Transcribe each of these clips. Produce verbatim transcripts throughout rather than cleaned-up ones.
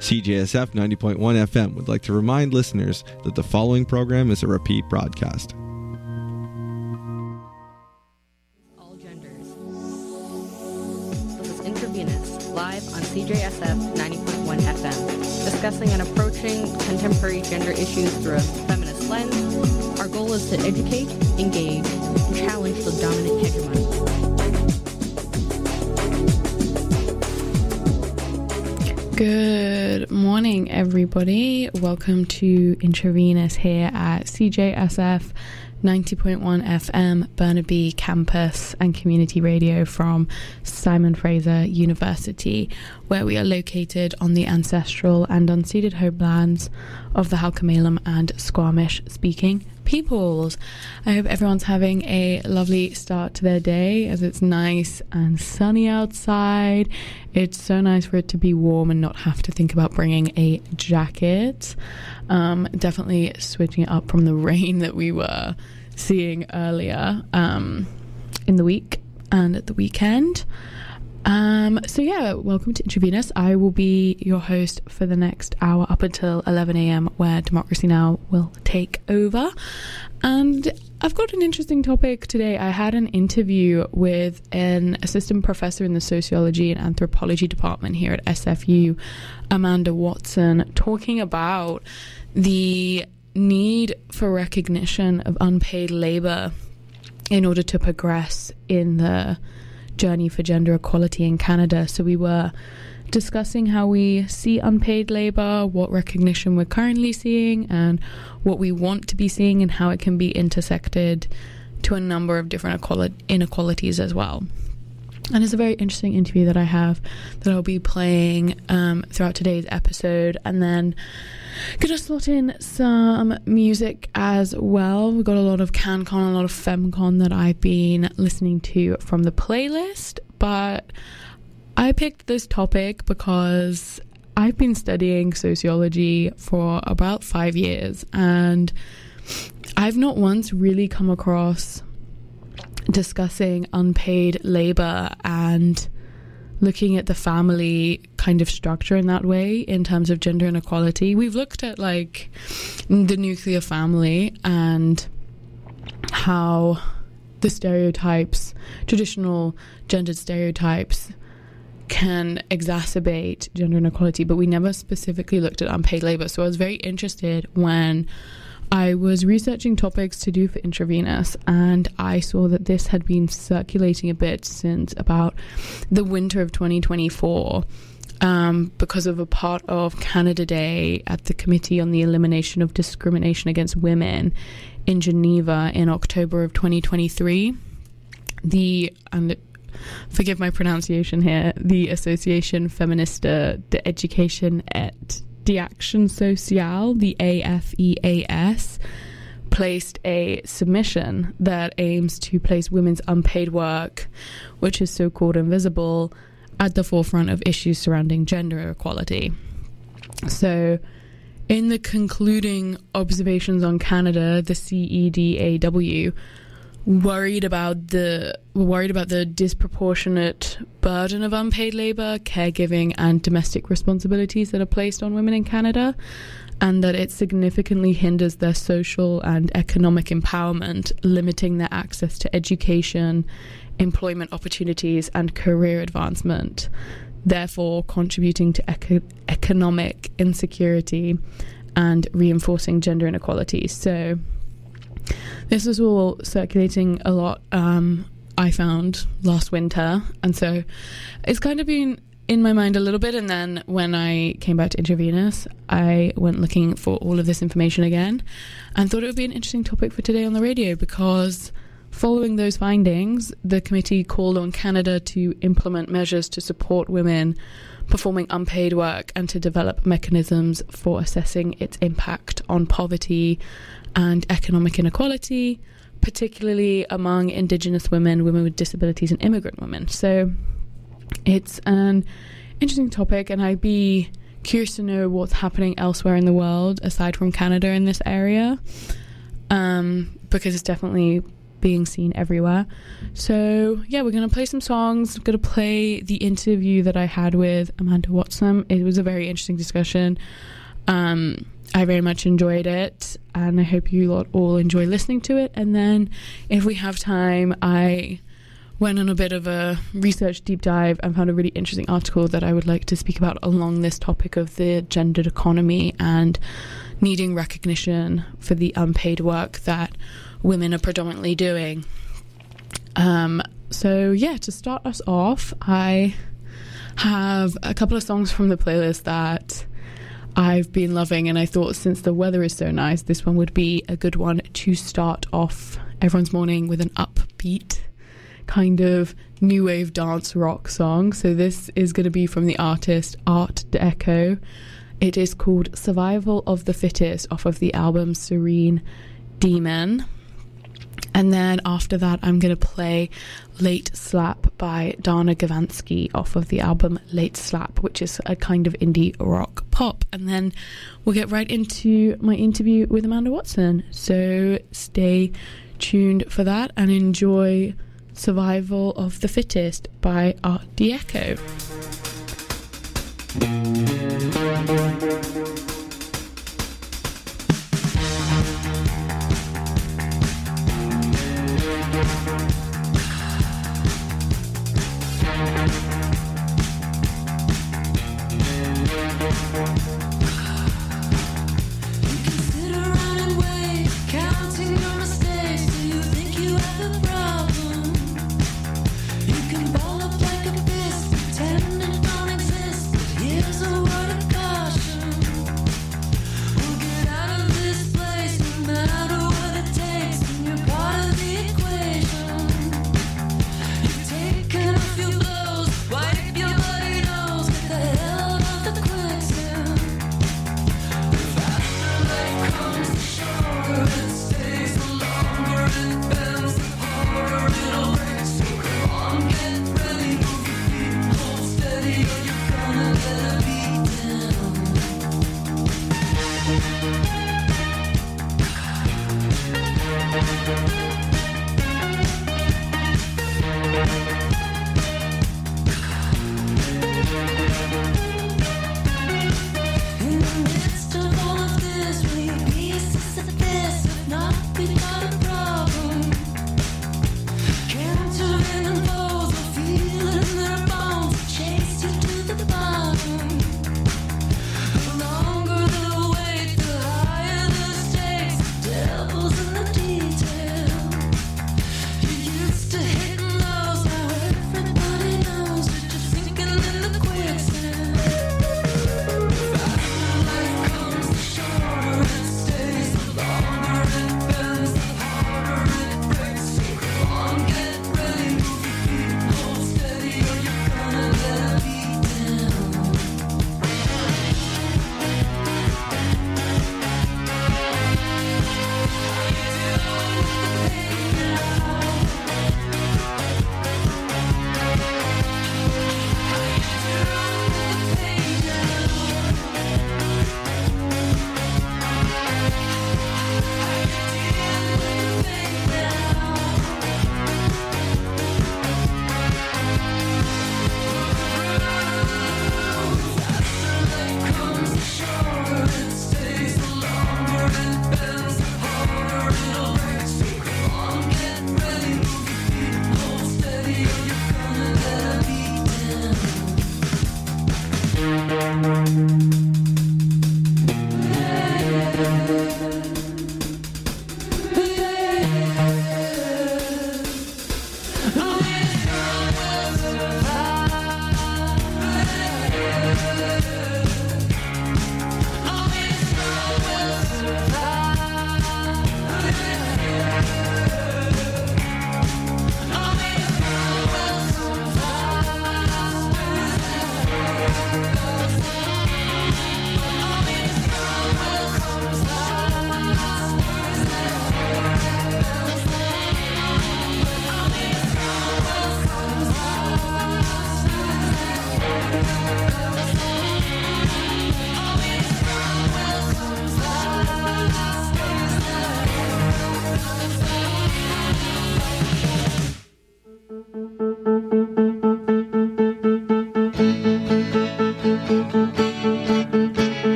C J S F ninety point one F M would like to remind listeners that the following program is a repeat broadcast. All genders. This is Intravenous, live on C J S F ninety point one F M, discussing and approaching contemporary gender issues through a feminist lens. Our goal is to educate, engage, and challenge the dominant hegemony. Good morning, everybody. Welcome to Intravenous here at C J S F ninety point one F M, Burnaby Campus and Community Radio from Simon Fraser University, where we are located on the ancestral and unceded homelands of the Halkomelem and Squamish-speaking peoples. I hope everyone's having a lovely start to their day, as it's nice and sunny outside. It's so nice for it to be warm and not have to think about bringing a jacket. Um, definitely switching it up from the rain that we were seeing earlier um, in the week and at the weekend. Um, so yeah, welcome to Intravenous. I will be your host for the next hour up until eleven a.m. where Democracy Now! Will take over. And I've got an interesting topic today. I had an interview with an assistant professor in the sociology and anthropology department here at S F U, Amanda Watson, talking about the need for recognition of unpaid labour in order to progress in the journey for gender equality in Canada. So we were discussing how we see unpaid labour, what recognition we're currently seeing, and what we want to be seeing, and how it can be intersected to a number of different inequalities as well. And it's a very interesting interview that I have that I'll be playing um, throughout today's episode, and then gonna slot in some music as well. We've got a lot of CanCon, a lot of FemCon that I've been listening to from the playlist, but I picked this topic because I've been studying sociology for about five years, and I've not once really come across discussing unpaid labour and looking at the family kind of structure in that way in terms of gender inequality. We've looked at like the nuclear family and how the stereotypes, traditional gendered stereotypes, can exacerbate gender inequality, but we never specifically looked at unpaid labour. So I was very interested when I was researching topics to do for Intravenous, and I saw that this had been circulating a bit since about the winter of twenty twenty-four, um, because of a part of Canada Day at the Committee on the Elimination of Discrimination Against Women in Geneva in October of twenty twenty-three. The, and forgive my pronunciation here, the Association Féministe d'Éducation et d'Action Sociale, the A F E A S, placed a submission that aims to place women's unpaid work, which is so-called invisible, at the forefront of issues surrounding gender equality. So, in the concluding observations on Canada, the C E D A W worried about the worried about the disproportionate burden of unpaid labour, caregiving and domestic responsibilities that are placed on women in Canada, and that it significantly hinders their social and economic empowerment, limiting their access to education, employment opportunities and career advancement, therefore contributing to eco- economic insecurity and reinforcing gender inequality. So this was all circulating a lot, um, I found, last winter. And so it's kind of been in my mind a little bit. And then when I came back to Intravenous, I went looking for all of this information again and thought it would be an interesting topic for today on the radio, because following those findings, the committee called on Canada to implement measures to support women performing unpaid work and to develop mechanisms for assessing its impact on poverty and economic inequality, particularly among Indigenous women, women with disabilities and immigrant women. So it's an interesting topic, and I'd be curious to know what's happening elsewhere in the world aside from Canada in this area, um, because it's definitely being seen everywhere. So yeah, we're going to play some songs. I'm going to play the interview that I had with Amanda Watson. It was a very interesting discussion. Um, I very much enjoyed it, and I hope you lot all enjoy listening to it. And then if we have time, I went on a bit of a research deep dive and found a really interesting article that I would like to speak about along this topic of the gendered economy and needing recognition for the unpaid work that women are predominantly doing. Um, so yeah, to start us off, I have a couple of songs from the playlist that I've been loving, and I thought since the weather is so nice, this one would be a good one to start off everyone's morning with an upbeat kind of new wave dance rock song. So this is going to be from the artist Art Deco. It is called Survival of the Fittest off of the album Serene Demon. And then after that, I'm going to play Late Slap by Dana Gavansky off of the album Late Slap, which is a kind of indie rock pop. And then we'll get right into my interview with Amanda Watson. So stay tuned for that and enjoy Survival of the Fittest by Art Deco. Wipe your bloody nose, get the hell out of the quicksand.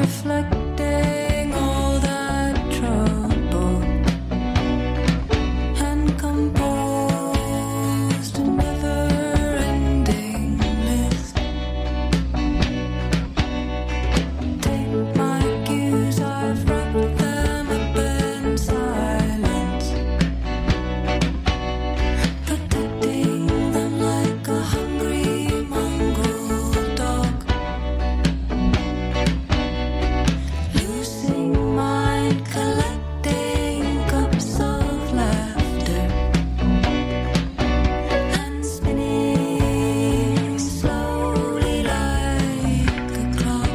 reflecting all that trouble and composed a never-ending list. Take my cues, I've wrapped them up in silence, protecting them like a hungry mongrel dog. Losing mind, collecting cups of laughter and spinning slowly like a clock.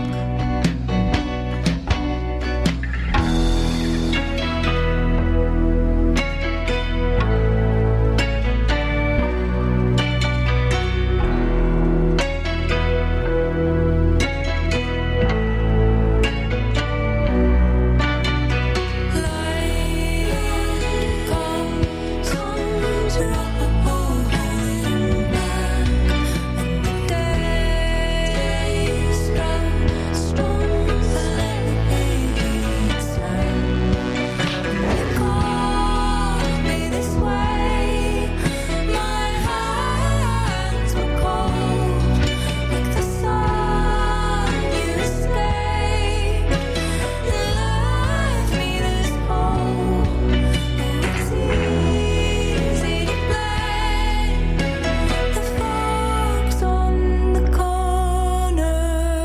Light comes on rolling back, and the days strong, strong late sand. You called me this way, my hands were cold, like the sun you escaped. You left me this hole. It's easy to blame the folks on the corner.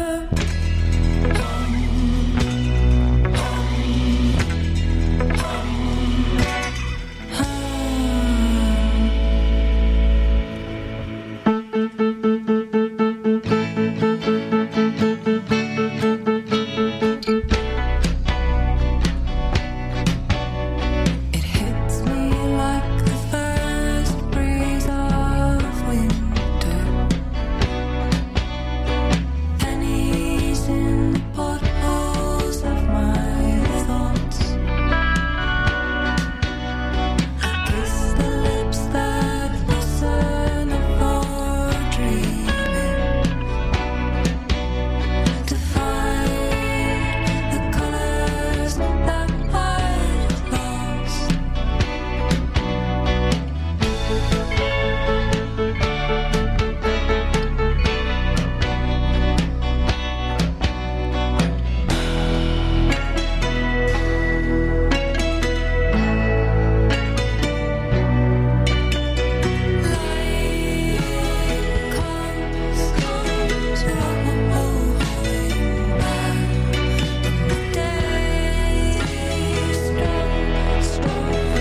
It hits me like the first breeze of winter, pennies in the potholes of my thoughts. I kiss the lips that listen for dreaming, to find the colors that I'd lost. Light comes, comes rolling back, and the days strong, strong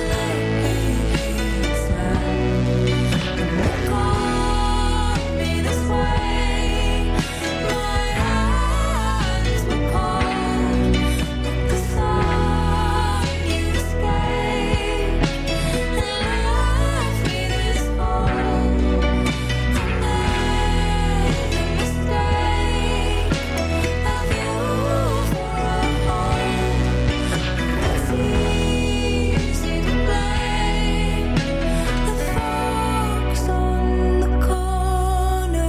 late sand. You called me this way, my hands were cold, like the sun you escaped. You left me this hole. I made the mistake of you for a home. It's easy to blame the folks on the corner.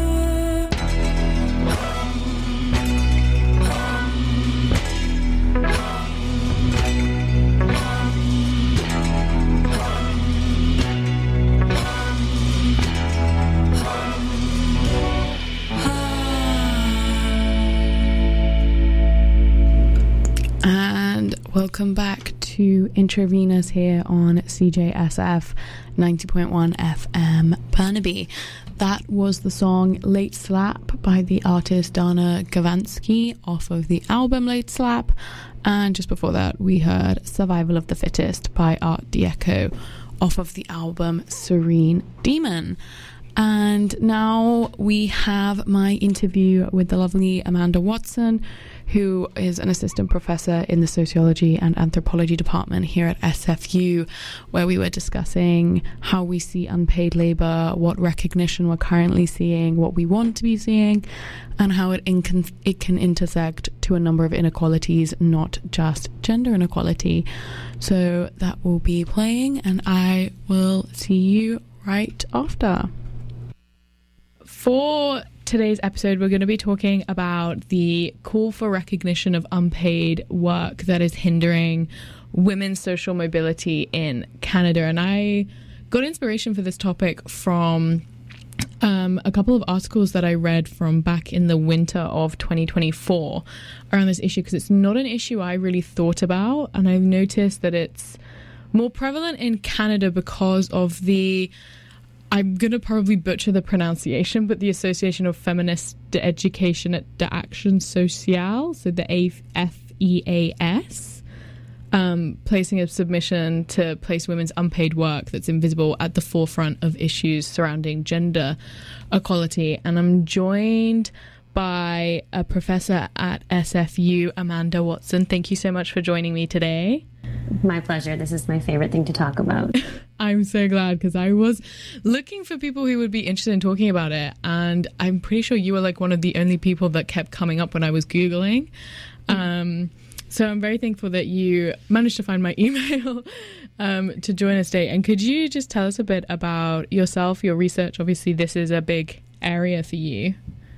And welcome back to Intravenous here on C J S F ninety point one F M Burnaby. That was the song Late Slap by the artist Dana Gavansky off of the album Late Slap. And just before that, we heard Survival of the Fittest by Art Deco off of the album Serene Demon. And now we have my interview with the lovely Amanda Watson, who is an assistant professor in the sociology and anthropology department here at S F U, where we were discussing how we see unpaid labour, what recognition we're currently seeing, what we want to be seeing, and how it, inc- it can intersect to a number of inequalities, not just gender inequality. So that will be playing, and I will see you right after. For today's episode, we're going to be talking about the call for recognition of unpaid work that is hindering women's social mobility in Canada. And I got inspiration for this topic from um, a couple of articles that I read from back in the winter of twenty twenty-four around this issue, because it's not an issue I really thought about. And I've noticed that it's more prevalent in Canada because of the, I'm going to probably butcher the pronunciation, but the Association of Feminist Education at d'Action Sociale, so the F E A S, um, placing a submission to place women's unpaid work that's invisible at the forefront of issues surrounding gender equality. And I'm joined by a professor at S F U, Amanda Watson. Thank you so much for joining me today. My pleasure. This is my favorite thing to talk about. I'm so glad, because I was looking for people who would be interested in talking about it, and I'm pretty sure you were like one of the only people that kept coming up when I was Googling. Um, so I'm very thankful that you managed to find my email um, to join us today. And could you just tell us a bit about yourself, your research? Obviously, this is a big area for you.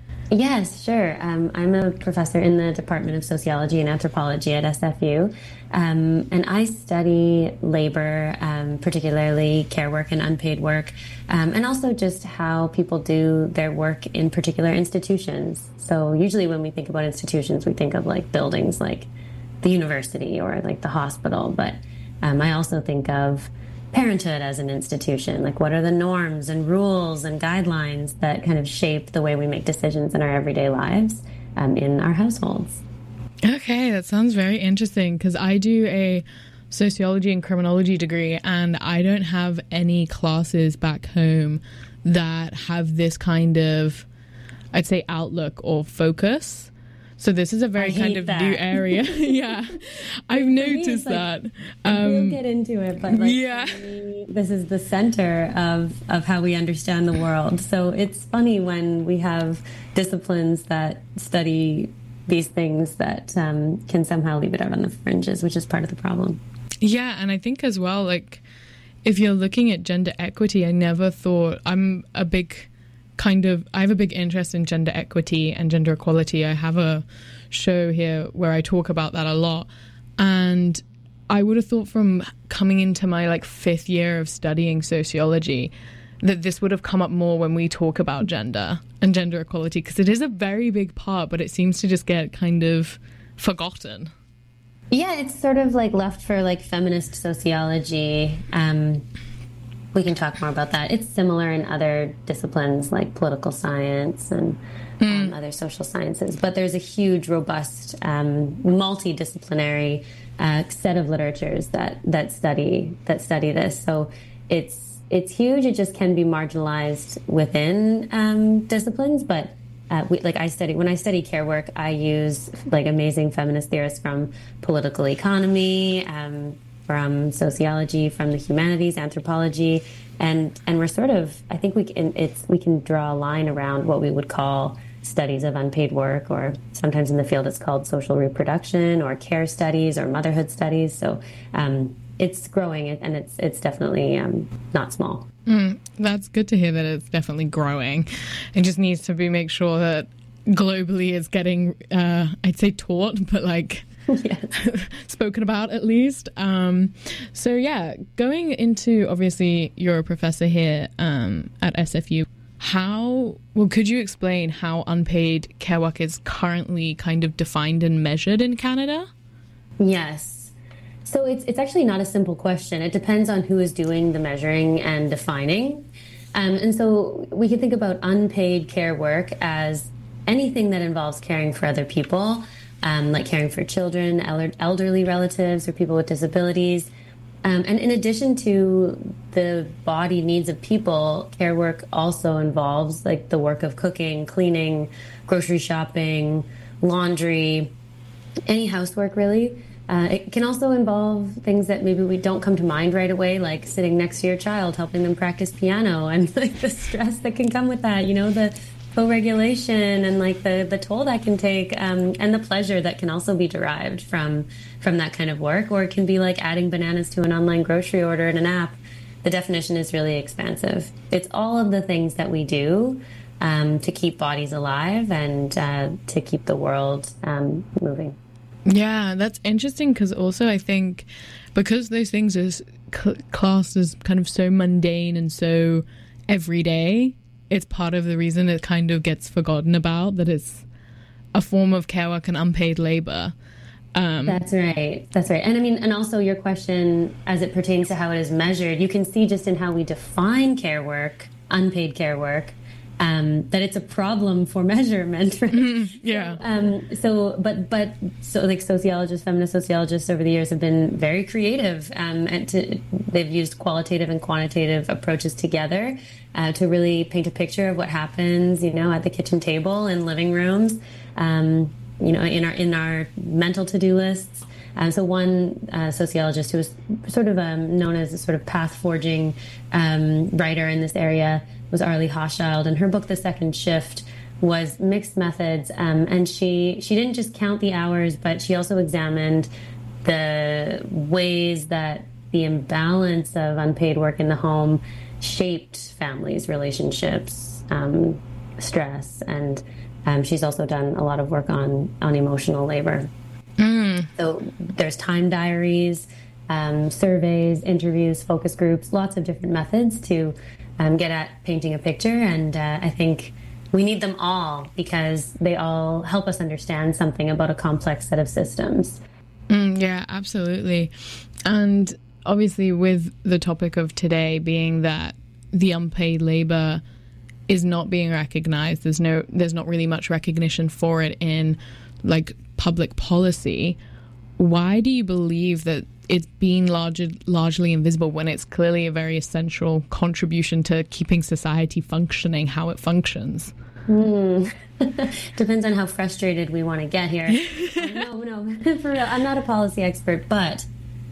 Yes, sure. Um, I'm a professor in the Department of Sociology and Anthropology at S F U, um, and I study labor, um, particularly care work and unpaid work, um, and also just how people do their work in particular institutions. So usually when we think about institutions, we think of like buildings like the university or like the hospital, but um, I also think of parenthood as an institution. Like, what are the norms and rules and guidelines that kind of shape the way we make decisions in our everyday lives um, in our households? Okay, that sounds very interesting, because I do a sociology and criminology degree, and I don't have any classes back home that have this kind of, I'd say, outlook or focus. So this is a very kind of that. new area. Yeah, I've noticed like, that. Um, we'll Um, get into it, but like, yeah. for me, this is the center of, of how we understand the world. So it's funny when we have disciplines that study these things that um, can somehow leave it out on the fringes, which is part of the problem. Yeah, and I think as well, like, if you're looking at gender equity, I never thought, I'm a big... kind of, I have a big interest in gender equity and gender equality. I have a show here where I talk about that a lot. And I would have thought from coming into my like fifth year of studying sociology that this would have come up more when we talk about gender and gender equality, because it is a very big part, but it seems to just get kind of forgotten. Yeah, it's sort of like left for like feminist sociology. Um, We can talk more about that. It's similar in other disciplines like political science and mm. um, other social sciences. But there's a huge, robust, um, multidisciplinary uh, set of literatures that that study that study this. So it's it's huge. It just can be marginalized within um, disciplines. But uh, we, like I study when I study care work, I use like amazing feminist theorists from political economy. Um, from sociology, from the humanities, anthropology, and and we're sort of, I think we can, it's we can draw a line around what we would call studies of unpaid work, or sometimes in the field it's called social reproduction or care studies or motherhood studies. So um, it's growing, and it's it's definitely um, not small. Mm, that's good to hear that it's definitely growing. It just needs to be make sure that globally it's getting, uh, I'd say taught, but like yes. spoken about at least. Um, so yeah, going into, obviously you're a professor here um, at S F U. How, well, could you explain how unpaid care work is currently kind of defined and measured in Canada? Yes. So it's it's actually not a simple question. It depends on who is doing the measuring and defining. Um, and so we can think about unpaid care work as anything that involves caring for other people, um, like caring for children, elder, elderly relatives, or people with disabilities. Um, and in addition to the body needs of people, care work also involves like the work of cooking, cleaning, grocery shopping, laundry, any housework really. Uh, it can also involve things that maybe we don't come to mind right away, like sitting next to your child, helping them practice piano, and like the stress that can come with that, you know, the co-regulation and like the, the toll that can take, um, and the pleasure that can also be derived from from that kind of work. Or it can be like adding bananas to an online grocery order in an app. The definition is really expansive. It's all of the things that we do um, to keep bodies alive and uh, to keep the world um, moving. Yeah, that's interesting because also I think because those things are cl- classed as kind of so mundane and so everyday, it's part of the reason it kind of gets forgotten about, that it's a form of care work and unpaid labor. Um, That's right. That's right. And I mean, and also your question as it pertains to how it is measured, you can see just in how we define care work, unpaid care work, um, that it's a problem for measurement. Right? yeah. Um, so, but, but, so like sociologists, feminist sociologists over the years have been very creative, um, and to, they've used qualitative and quantitative approaches together uh, to really paint a picture of what happens, you know, at the kitchen table in living rooms. Um, you know, in our in our mental to-do lists. Um, so one uh, sociologist who was sort of um, known as a sort of path-forging um, writer in this area was Arlie Hochschild, and her book, The Second Shift, was mixed methods, um, and she she didn't just count the hours, but she also examined the ways that the imbalance of unpaid work in the home shaped families, relationships, um, stress, and Um, she's also done a lot of work on, on emotional labor. Mm. So there's time diaries, um, surveys, interviews, focus groups, lots of different methods to um, get at painting a picture. And uh, I think we need them all because they all help us understand something about a complex set of systems. Mm, yeah, absolutely. And obviously with the topic of today being that the unpaid labor is not being recognized. There's no, there's not really much recognition for it in like public policy. Why do you believe that it's being large, largely invisible when it's clearly a very essential contribution to keeping society functioning, how it functions? Mm. Depends on how frustrated we want to get here. no, no, for real. I'm not a policy expert, but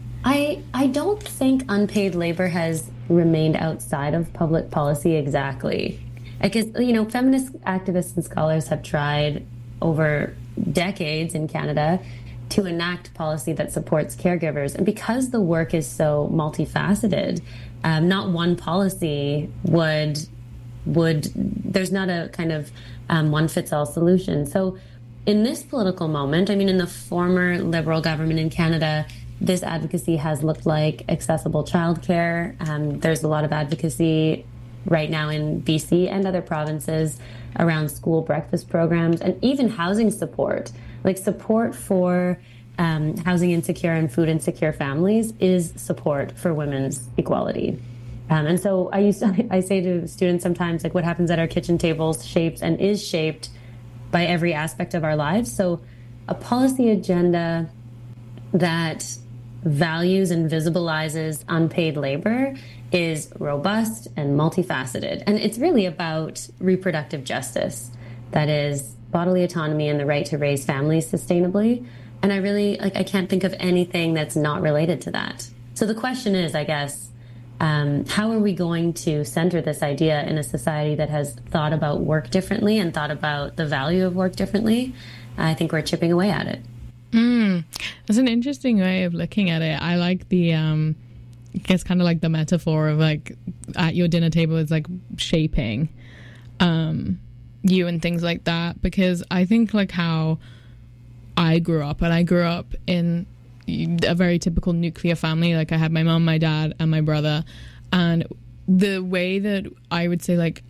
I I don't think unpaid labor has remained outside of public policy exactly. Because, you know, feminist activists and scholars have tried over decades in Canada to enact policy that supports caregivers. And because the work is so multifaceted, um, not one policy would, would there's not a kind of um, one-fits-all solution. So in this political moment, I mean, in the former Liberal government in Canada, this advocacy has looked like accessible childcare. Um, there's a lot of advocacy right now in B C and other provinces around school breakfast programs and even housing support. Like support for um, housing insecure and food insecure families is support for women's equality. Um, and so I used to, I say to students sometimes, like, what happens at our kitchen tables shapes and is shaped by every aspect of our lives. So a policy agenda that values and visibilizes unpaid labor is robust and multifaceted. And it's really about reproductive justice. That is bodily autonomy and the right to raise families sustainably. And I really, like, I can't think of anything that's not related to that. So the question is, I guess, um, how are we going to center this idea in a society that has thought about work differently and thought about the value of work differently? I think we're chipping away at it. Mm, that's an interesting way of looking at it. I like the, um, I guess kind of like the metaphor of like at your dinner table is like shaping um, you and things like that. Because I think like how I grew up, and I grew up in a very typical nuclear family. Like I had my mom, my dad, and my brother. And the way that I would say like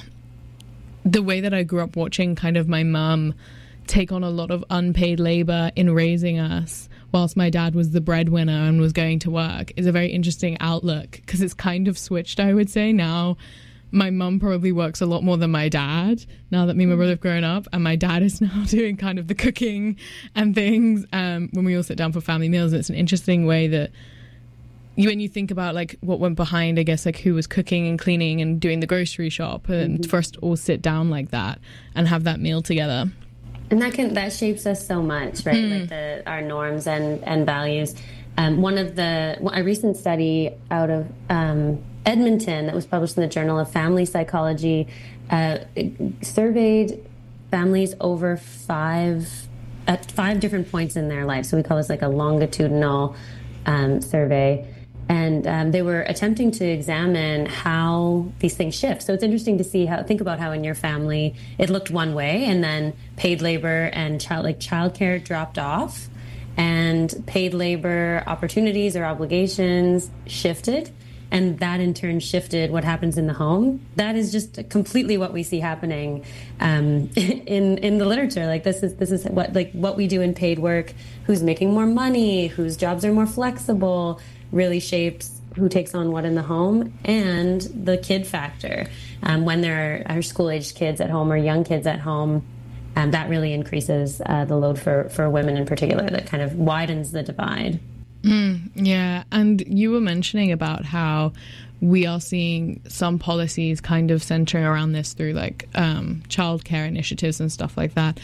the way that I grew up watching kind of my mom take on a lot of unpaid labor in raising us whilst my dad was the breadwinner and was going to work is a very interesting outlook, because it's kind of switched, I would say. Now my mum probably works a lot more than my dad now that me and my brother have grown up, and my dad is now doing kind of the cooking and things um, when we all sit down for family meals. And it's an interesting way that you, when you think about like what went behind, I guess, like who was cooking and cleaning and doing the grocery shop, and mm-hmm. for us to all sit down like that and have that meal together. And that can that shapes us so much, right? Mm. Like the our norms and and values. Um, one of the a recent study out of um, Edmonton that was published in the Journal of Family Psychology uh, surveyed families over five at five different points in their life. So we call this like a longitudinal um, survey. And um, they were attempting to examine how these things shift. So it's interesting to see how, think about how in your family it looked one way, and then paid labor and child, like childcare dropped off, and paid labor opportunities or obligations shifted. And that in turn shifted what happens in the home. That is just completely what we see happening um, in in the literature. Like this is this is what like what we do in paid work. Who's making more money? Whose jobs are more flexible? Really shapes who takes on what in the home, and the kid factor. Um, when there are, are school-aged kids at home or young kids at home, um, that really increases uh, the load for for women in particular. That kind of widens the divide. Mm, yeah, and you were mentioning about how we are seeing some policies kind of centering around this through like um, childcare initiatives and stuff like that.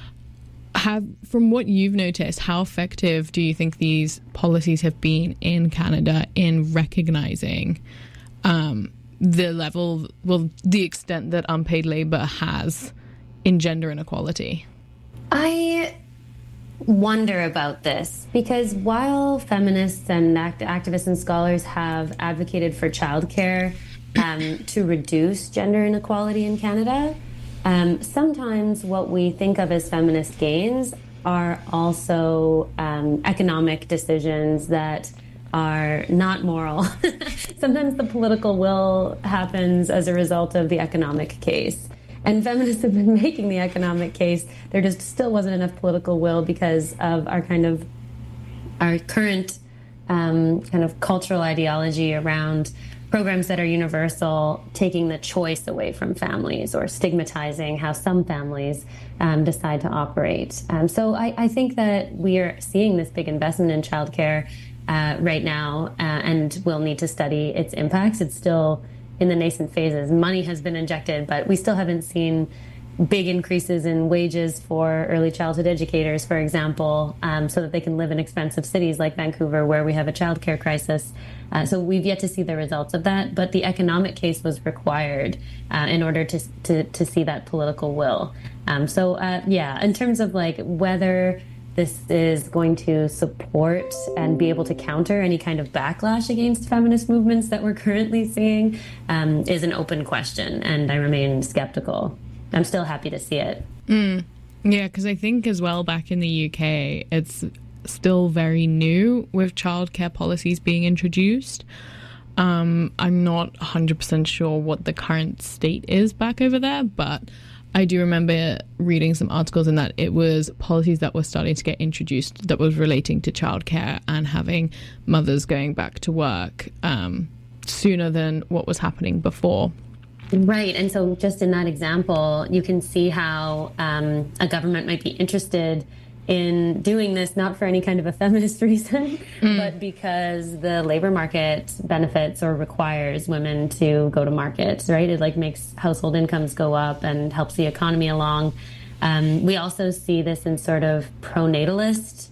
Have, from what you've noticed, how effective do you think these policies have been in Canada in recognizing um, the level, well, the extent that unpaid labor has in gender inequality? I wonder about this because while feminists and act- activists and scholars have advocated for childcare um, to reduce gender inequality in Canada, um, sometimes what we think of as feminist gains are also um, economic decisions that are not moral. Sometimes the political will happens as a result of the economic case. And feminists have been making the economic case. There just still wasn't enough political will because of our kind of our current um, kind of cultural ideology around programs that are universal, taking the choice away from families or stigmatizing how some families um, decide to operate. Um, so I, I think that we are seeing this big investment in childcare uh, right now, uh, and we'll need to study its impacts. It's still in the nascent phases. Money has been injected, but we still haven't seen big increases in wages for early childhood educators, for example, um, so that they can live in expensive cities like Vancouver, where we have a childcare crisis. Uh, so we've yet to see the results of that, but the economic case was required uh, in order to, to to see that political will. Um, so uh, yeah, in terms of like whether this is going to support and be able to counter any kind of backlash against feminist movements that we're currently seeing um, is an open question, and I remain skeptical. I'm still happy to see it. Mm. Yeah, because I think as well back in the U K, it's still very new with childcare policies being introduced. Um, I'm not one hundred percent sure what the current state is back over there, but I do remember reading some articles in that it was policies that were starting to get introduced that was relating to childcare and having mothers going back to work um, sooner than what was happening before. Right. And so just in that example, you can see how um, a government might be interested in doing this, not for any kind of a feminist reason, mm. but because the labor market benefits or requires women to go to market, right? It like makes household incomes go up and helps the economy along. Um, we also see this in sort of pronatalist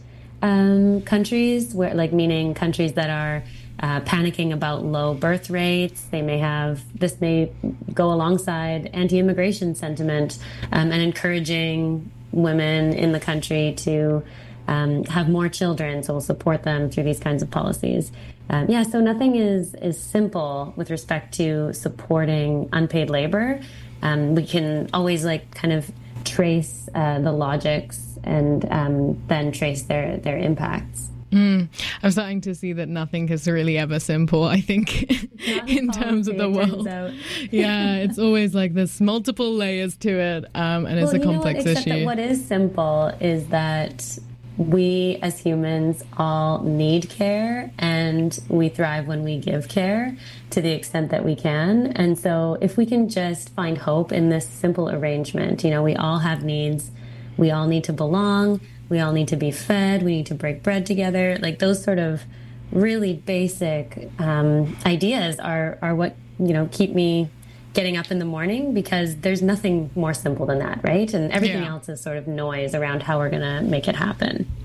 um, countries, where like meaning countries that are uh, panicking about low birth rates. They may have, this may go alongside anti-immigration sentiment um, and encouraging women in the country to um, have more children, so we'll support them through these kinds of policies. Um, yeah, so nothing is is simple with respect to supporting unpaid labor. Um, we can always like kind of trace uh, the logics and um, then trace their their impacts. Mm. I'm starting to see that nothing is really ever simple, I think, in terms of the world. Yeah, it's always like there's multiple layers to it, um, and it's well, a complex you know what, except issue. That what is simple is that we as humans all need care, and we thrive when we give care to the extent that we can. And so if we can just find hope in this simple arrangement, you know, we all have needs, we all need to belong, we all need to be fed, we need to break bread together. Like those sort of really basic um, ideas are, are what, you know, keep me getting up in the morning, because there's nothing more simple than that, right? And everything yeah. else is sort of noise around how we're going to make it happen.